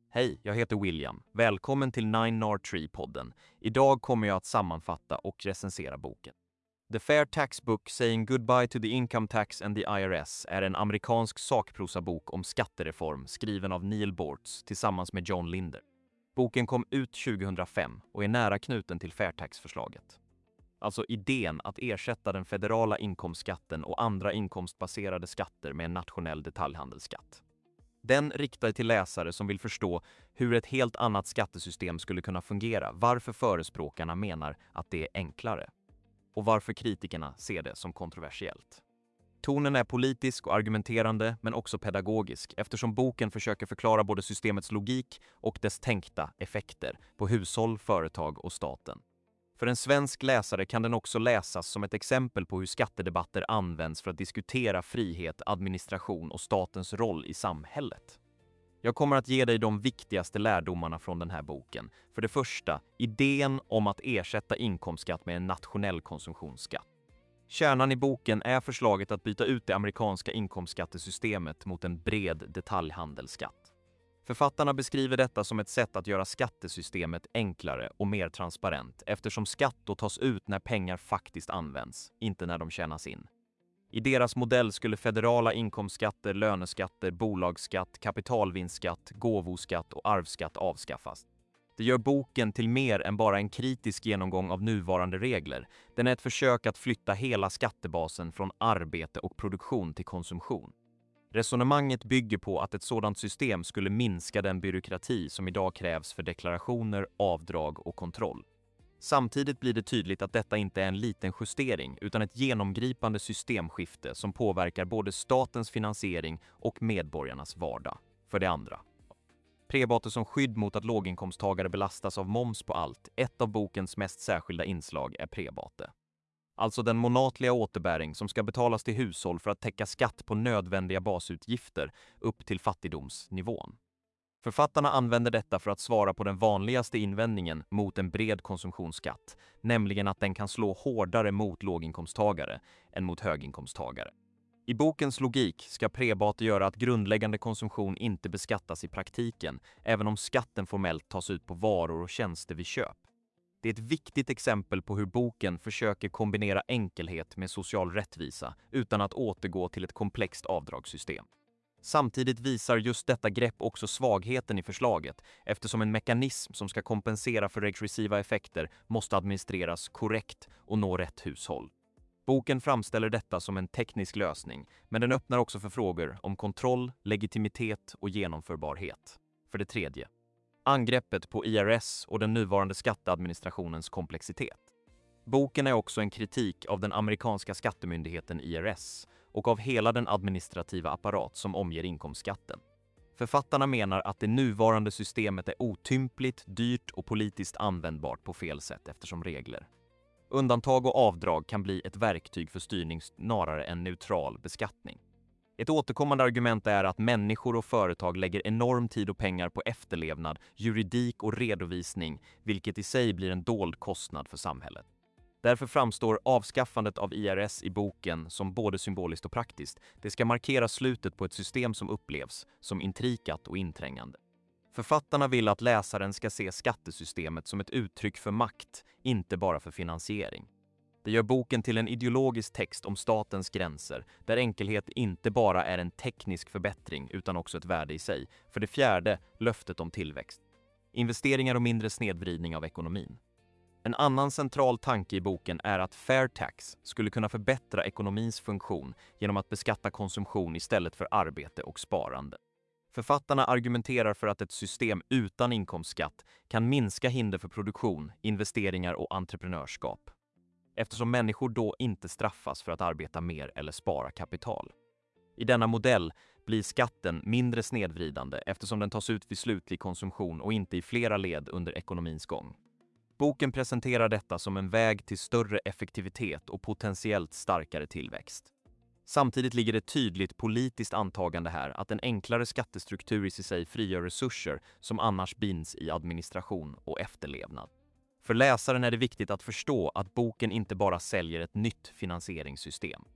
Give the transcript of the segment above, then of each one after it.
Hej, jag heter William. Välkommen till 9R3-podden. Idag kommer jag att sammanfatta och recensera boken. The Fair Tax Book Saying Goodbye to the Income Tax and the IRS är en amerikansk sakprosabok om skattereform skriven av Neil Bortz tillsammans med John Linder. Boken kom ut 2005 och är nära knuten till Fair Tax-förslaget. Alltså idén att ersätta den federala inkomstskatten och andra inkomstbaserade skatter med en nationell detaljhandelsskatt. Den riktar till läsare som vill förstå hur ett helt annat skattesystem skulle kunna fungera, varför förespråkarna menar att det är enklare och varför kritikerna ser det som kontroversiellt. Tonen är politisk och argumenterande men också pedagogisk eftersom boken försöker förklara både systemets logik och dess tänkta effekter på hushåll, företag och staten. För en svensk läsare kan den också läsas som ett exempel på hur skattedebatter används för att diskutera frihet, administration och statens roll i samhället. Jag kommer att ge dig de viktigaste lärdomarna från den här boken. För det första, idén om att ersätta inkomstskatt med en nationell konsumtionsskatt. Kärnan i boken är förslaget att byta ut det amerikanska inkomstskattesystemet mot en bred detaljhandelsskatt. Författarna beskriver detta som ett sätt att göra skattesystemet enklare och mer transparent eftersom skatt då tas ut när pengar faktiskt används, inte när de tjänas in. I deras modell skulle federala inkomstskatter, löneskatter, bolagsskatt, kapitalvinstskatt, gåvoskatt och arvsskatt avskaffas. Det gör boken till mer än bara en kritisk genomgång av nuvarande regler. Den är ett försök att flytta hela skattebasen från arbete och produktion till konsumtion. Resonemanget bygger på att ett sådant system skulle minska den byråkrati som idag krävs för deklarationer, avdrag och kontroll. Samtidigt blir det tydligt att detta inte är en liten justering utan ett genomgripande systemskifte som påverkar både statens finansiering och medborgarnas vardag. För det andra. Prebate som skydd mot att låginkomsttagare belastas av moms på allt. Ett av bokens mest särskilda inslag är prebate. Alltså den månatliga återbäring som ska betalas till hushåll för att täcka skatt på nödvändiga basutgifter upp till fattigdomsnivån. Författarna använder detta för att svara på den vanligaste invändningen mot en bred konsumtionsskatt, nämligen att den kan slå hårdare mot låginkomsttagare än mot höginkomsttagare. I bokens logik ska prebate göra att grundläggande konsumtion inte beskattas i praktiken, även om skatten formellt tas ut på varor och tjänster vid köp. Det är ett viktigt exempel på hur boken försöker kombinera enkelhet med social rättvisa utan att återgå till ett komplext avdragssystem. Samtidigt visar just detta grepp också svagheten i förslaget eftersom en mekanism som ska kompensera för regressiva effekter måste administreras korrekt och nå rätt hushåll. Boken framställer detta som en teknisk lösning, men den öppnar också för frågor om kontroll, legitimitet och genomförbarhet. För det tredje. Angreppet på IRS och den nuvarande skatteadministrationens komplexitet. Boken är också en kritik av den amerikanska skattemyndigheten IRS och av hela den administrativa apparat som omger inkomstskatten. Författarna menar att det nuvarande systemet är otympligt, dyrt och politiskt användbart på fel sätt eftersom regler. Undantag och avdrag kan bli ett verktyg för styrning snarare än neutral beskattning. Ett återkommande argument är att människor och företag lägger enorm tid och pengar på efterlevnad, juridik och redovisning, vilket i sig blir en dold kostnad för samhället. Därför framstår avskaffandet av IRS i boken som både symboliskt och praktiskt. Det ska markera slutet på ett system som upplevs som intrikat och inträngande. Författarna vill att läsaren ska se skattesystemet som ett uttryck för makt, inte bara för finansiering. Det gör boken till en ideologisk text om statens gränser, där enkelhet inte bara är en teknisk förbättring utan också ett värde i sig. För det fjärde, löftet om tillväxt. Investeringar och mindre snedvridning av ekonomin. En annan central tanke i boken är att fair tax skulle kunna förbättra ekonomins funktion genom att beskatta konsumtion istället för arbete och sparande. Författarna argumenterar för att ett system utan inkomstskatt kan minska hinder för produktion, investeringar och entreprenörskap, eftersom människor då inte straffas för att arbeta mer eller spara kapital. I denna modell blir skatten mindre snedvridande eftersom den tas ut vid slutlig konsumtion och inte i flera led under ekonomins gång. Boken presenterar detta som en väg till större effektivitet och potentiellt starkare tillväxt. Samtidigt ligger det tydligt politiskt antagande här att en enklare skattestruktur i sig frigör resurser som annars binds i administration och efterlevnad. För läsaren är det viktigt att förstå att boken inte bara säljer ett nytt finansieringssystem.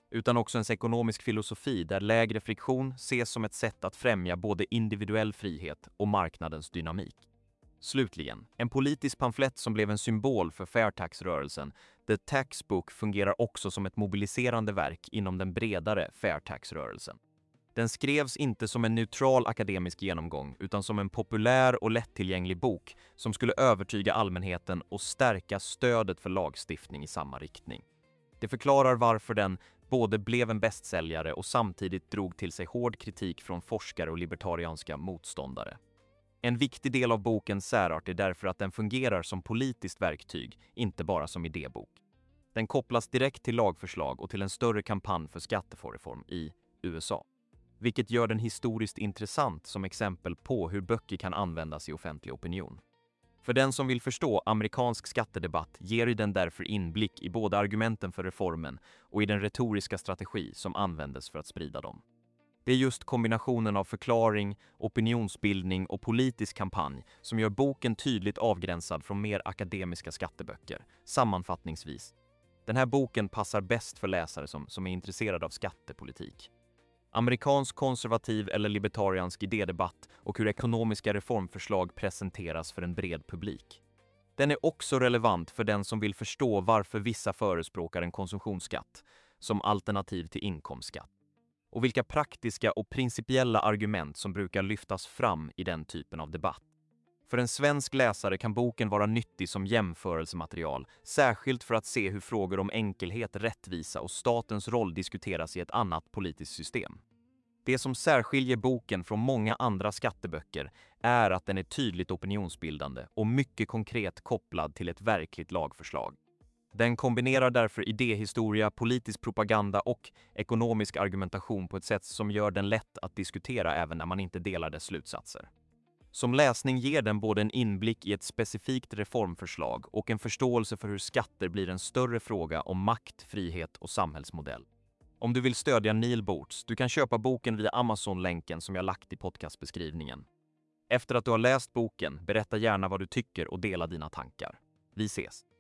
utan också en ekonomisk filosofi där lägre friktion ses som ett sätt att främja både individuell frihet och marknadens dynamik. Slutligen, en politisk pamflett som blev en symbol för Fair Tax-rörelsen, The Tax Book, fungerar också som ett mobiliserande verk inom den bredare Fair Tax-rörelsen. Den skrevs inte som en neutral akademisk genomgång utan som en populär och lättillgänglig bok som skulle övertyga allmänheten och stärka stödet för lagstiftning i samma riktning. Det förklarar varför den både blev en bästsäljare och samtidigt drog till sig hård kritik från forskare och libertarianska motståndare. En viktig del av bokens särart är därför att den fungerar som politiskt verktyg, inte bara som idébok. Den kopplas direkt till lagförslag och till en större kampanj för skattereform i USA, vilket gör den historiskt intressant som exempel på hur böcker kan användas i offentlig opinion. För den som vill förstå amerikansk skattedebatt ger den därför inblick i både argumenten för reformen och i den retoriska strategi som användes för att sprida dem. Det är just kombinationen av förklaring, opinionsbildning och politisk kampanj som gör boken tydligt avgränsad från mer akademiska skatteböcker. Sammanfattningsvis, den här boken passar bäst för läsare som är intresserade av skattepolitik. Amerikansk konservativ eller libertariansk idédebatt och hur ekonomiska reformförslag presenteras för en bred publik. Den är också relevant för den som vill förstå varför vissa förespråkar en konsumtionsskatt som alternativ till inkomstskatt och vilka praktiska och principiella argument som brukar lyftas fram i den typen av debatt. För en svensk läsare kan boken vara nyttig som jämförelsematerial, särskilt för att se hur frågor om enkelhet, rättvisa och statens roll diskuteras i ett annat politiskt system. Det som särskiljer boken från många andra skatteböcker är att den är tydligt opinionsbildande och mycket konkret kopplad till ett verkligt lagförslag. Den kombinerar därför idéhistoria, politisk propaganda och ekonomisk argumentation på ett sätt som gör den lätt att diskutera även när man inte delar dess slutsatser. Som läsning ger den både en inblick i ett specifikt reformförslag och en förståelse för hur skatter blir en större fråga om makt, frihet och samhällsmodell. Om du vill stödja Neil Boortz, du kan köpa boken via Amazon-länken som jag lagt i podcastbeskrivningen. Efter att du har läst boken, berätta gärna vad du tycker och dela dina tankar. Vi ses!